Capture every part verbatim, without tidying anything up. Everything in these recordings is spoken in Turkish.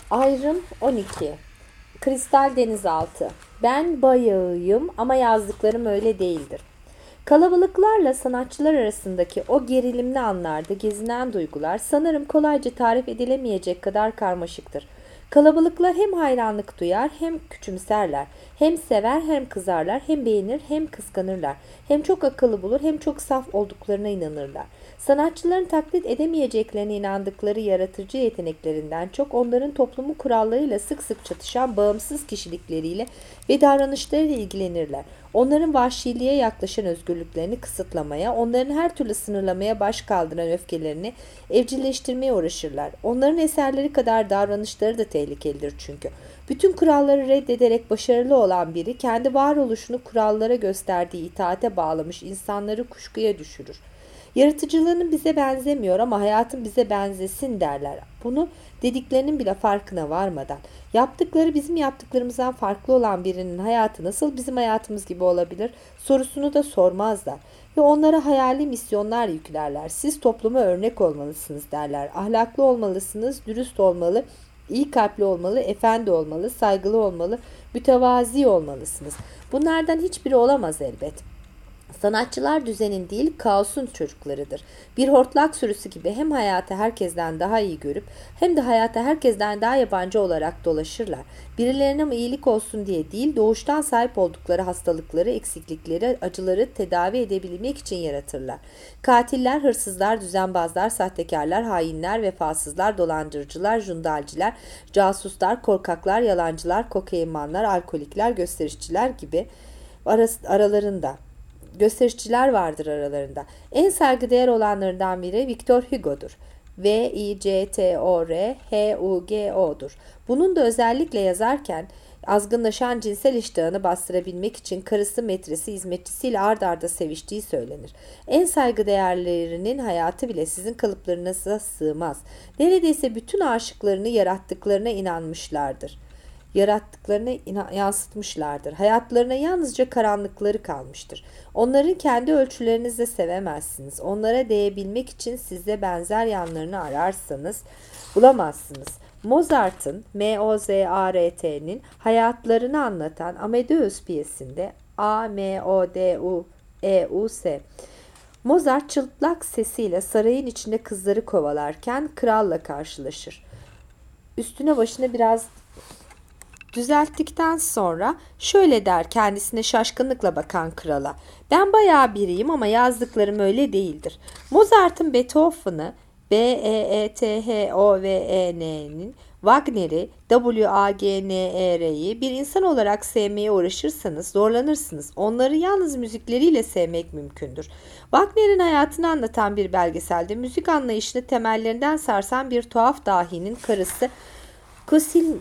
Ayrım on iki. Kristal denizaltı. Ben bayağıyım ama yazdıklarım öyle değildir. Kalabalıklarla sanatçılar arasındaki o gerilimli anlarda gezinen duygular sanırım kolayca tarif edilemeyecek kadar karmaşıktır. Kalabalıklar hem hayranlık duyar hem küçümserler. Hem sever hem kızarlar, hem beğenir hem kıskanırlar. Hem çok akıllı bulur hem çok saf olduklarına inanırlar. Sanatçıların taklit edemeyeceklerine inandıkları yaratıcı yeteneklerinden çok onların toplumun kurallarıyla sık sık çatışan bağımsız kişilikleriyle ve davranışlarıyla ilgilenirler. Onların vahşiliğe yaklaşan özgürlüklerini kısıtlamaya, onların her türlü sınırlamaya baş kaldıran öfkelerini evcilleştirmeye uğraşırlar. Onların eserleri kadar davranışları da tehlikelidir çünkü. Bütün kuralları reddederek başarılı olan biri kendi varoluşunu kurallara gösterdiği itaate bağlamış insanları kuşkuya düşürür. Yaratıcılığının bize benzemiyor ama hayatın bize benzesin derler. Bunu dediklerinin bile farkına varmadan. Yaptıkları bizim yaptıklarımızdan farklı olan birinin hayatı nasıl bizim hayatımız gibi olabilir sorusunu da sormazlar. Ve onlara hayali misyonlar yüklerler. Siz topluma örnek olmalısınız derler. Ahlaklı olmalısınız, dürüst olmalı, iyi kalpli olmalı, efendi olmalı, saygılı olmalı, mütevazi olmalısınız. Bunlardan hiçbiri olamaz elbet. Sanatçılar düzenin değil, kaosun çocuklarıdır. Bir hortlak sürüsü gibi hem hayatı herkesten daha iyi görüp hem de hayata herkesten daha yabancı olarak dolaşırlar. Birilerine mi iyilik olsun diye değil, doğuştan sahip oldukları hastalıkları, eksiklikleri, acıları tedavi edebilmek için yaratırlar. Katiller, hırsızlar, düzenbazlar, sahtekarlar, hainler, vefasızlar, dolandırıcılar, jundalciler, casuslar, korkaklar, yalancılar, kokainmanlar, alkolikler, gösterişçiler gibi aralarında. Gösterişçiler vardır aralarında. En saygıdeğer olanlarından biri Victor Hugo'dur. V I C T O R H U G O'dur. Bunun da özellikle yazarken azgınlaşan cinsel iştahını bastırabilmek için karısı, metresi, hizmetçisiyle ard arda seviştiği söylenir. En saygıdeğerlerinin hayatı bile sizin kalıplarınıza sığmaz. Neredeyse bütün aşıklarını yarattıklarına inanmışlardır. yarattıklarını yansıtmışlardır. Hayatlarına yalnızca karanlıkları kalmıştır. Onların kendi ölçülerinizle sevemezsiniz. Onlara değebilmek için size benzer yanlarını ararsanız bulamazsınız. Mozart'ın M O Z A R T'nin hayatlarını anlatan Amadeus piyesinde A M O D U E U S Mozart çıplak sesiyle sarayın içinde kızları kovalarken kralla karşılaşır. Üstüne başına biraz düzelttikten sonra şöyle der kendisine şaşkınlıkla bakan krala. Ben bayağı biriyim ama yazdıklarım öyle değildir. Mozart'ın Beethoven'ı, B E E T H O V E N'nin Wagner'i, W A G N E R'yi bir insan olarak sevmeye uğraşırsanız zorlanırsınız. Onları yalnız müzikleriyle sevmek mümkündür. Wagner'in hayatını anlatan bir belgeselde müzik anlayışını temellerinden sarsan bir tuhaf dahinin karısı Cosima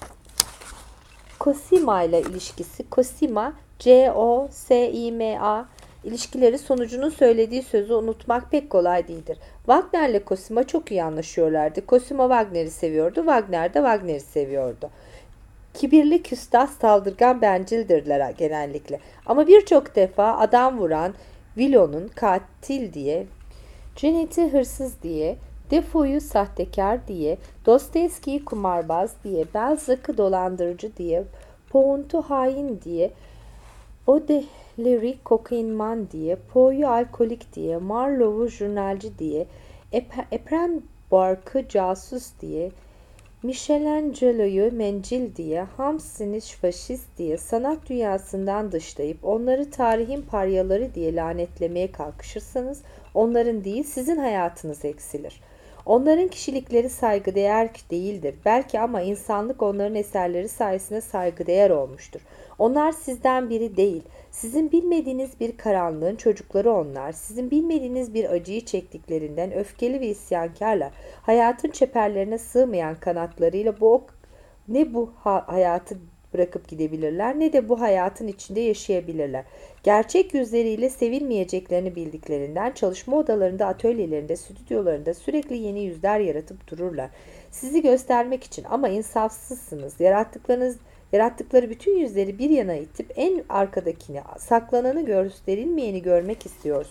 Cosima ile ilişkisi, Cosima, C O S I M A ilişkileri sonucunun söylediği sözü unutmak pek kolay değildir. Wagner ile Cosima çok iyi anlaşıyorlardı. Cosima Wagner'i seviyordu, Wagner de Wagner'i seviyordu. Kibirli, küstah, saldırgan, bencildirler genellikle. Ama birçok defa adam vuran Villon'un katil diye, Janet'i hırsız diye, Defoe'yu sahtekar diye, Dostoyevski'yi kumarbaz diye, Balzac'ı dolandırıcı diye, Pound'u hain diye, Baudelaire'i kokainman diye, Poe'yu alkolik diye, Marlowe'u jurnalci diye, Epprenbark'ı casus diye, Michelangelo'yu mencil diye, Hamsun'u faşist diye, sanat dünyasından dışlayıp onları tarihin paryaları diye lanetlemeye kalkışırsanız, onların değil sizin hayatınız eksilir. Onların kişilikleri saygıdeğer değildir. Belki ama insanlık onların eserleri sayesinde saygıdeğer olmuştur. Onlar sizden biri değil. Sizin bilmediğiniz bir karanlığın çocukları onlar. Sizin bilmediğiniz bir acıyı çektiklerinden öfkeli ve isyankarlar. Hayatın çeperlerine sığmayan kanatlarıyla bu ne bu ha- hayatı bırakıp gidebilirler ne de bu hayatın içinde yaşayabilirler. Gerçek yüzleriyle sevilmeyeceklerini bildiklerinden çalışma odalarında, atölyelerinde, stüdyolarında sürekli yeni yüzler yaratıp dururlar. Sizi göstermek için ama insafsızsınız. Yarattıklarınız, yarattıkları bütün yüzleri bir yana itip en arkadakini, saklananı gösterilmeyeni görmek istiyorsunuz.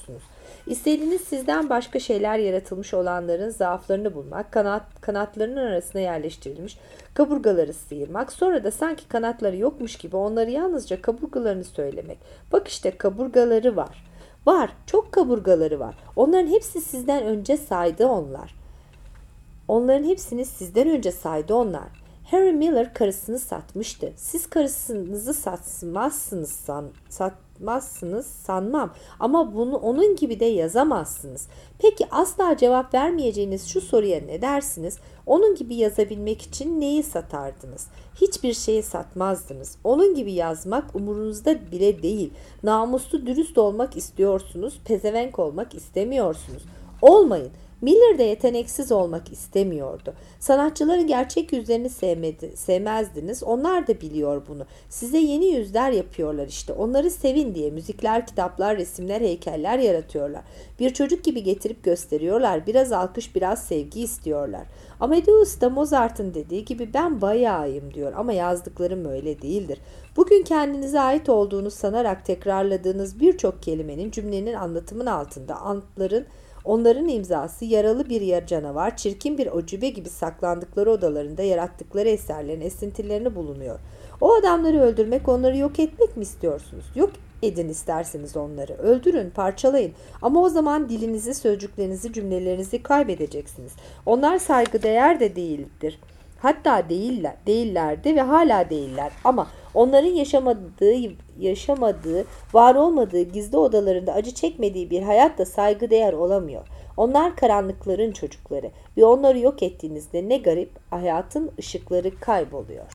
İstediğiniz sizden başka şeyler yaratılmış olanların zaaflarını bulmak, kanat, kanatlarının arasına yerleştirilmiş kaburgaları sıyırmak, sonra da sanki kanatları yokmuş gibi onları yalnızca kaburgalarını söylemek. Bak işte kaburgaları var. Var, çok kaburgaları var. Onların hepsi sizden önce saydı onlar. Onların hepsini sizden önce saydı onlar. Harry Miller karısını satmıştı. Siz karısınızı satmazsınız, san, satmazsınız sanmam. Ama bunu onun gibi de yazamazsınız. Peki asla cevap vermeyeceğiniz şu soruya ne dersiniz? Onun gibi yazabilmek için neyi satardınız? Hiçbir şeyi satmazdınız. Onun gibi yazmak umurunuzda bile değil. Namuslu dürüst olmak istiyorsunuz, pezevenk olmak istemiyorsunuz. Olmayın. Miller de yeteneksiz olmak istemiyordu. Sanatçıların gerçek yüzlerini sevmedi, sevmezdiniz. Onlar da biliyor bunu. Size yeni yüzler yapıyorlar işte. Onları sevin diye müzikler, kitaplar, resimler, heykeller yaratıyorlar. Bir çocuk gibi getirip gösteriyorlar. Biraz alkış, biraz sevgi istiyorlar. Amadeus da Mozart'ın dediği gibi ben bayağıyım diyor ama yazdıklarım öyle değildir. Bugün kendinize ait olduğunu sanarak tekrarladığınız birçok kelimenin, cümlenin anlatımın altında antların, onların imzası yaralı bir yer canavar, çirkin bir ucube gibi saklandıkları odalarında yarattıkları eserlerin esintilerini bulunuyor. O adamları öldürmek, onları yok etmek mi istiyorsunuz? Yok edin isterseniz onları. Öldürün, parçalayın. Ama o zaman dilinizi, sözcüklerinizi, cümlelerinizi kaybedeceksiniz. Onlar saygıdeğer de değildir. Hatta değiller, değillerdi ve hala değiller. Ama onların yaşamadığı, yaşamadığı, var olmadığı gizli odalarında acı çekmediği bir hayat da saygıdeğer olamıyor. Onlar karanlıkların çocukları ve onları yok ettiğinizde ne garip hayatın ışıkları kayboluyor.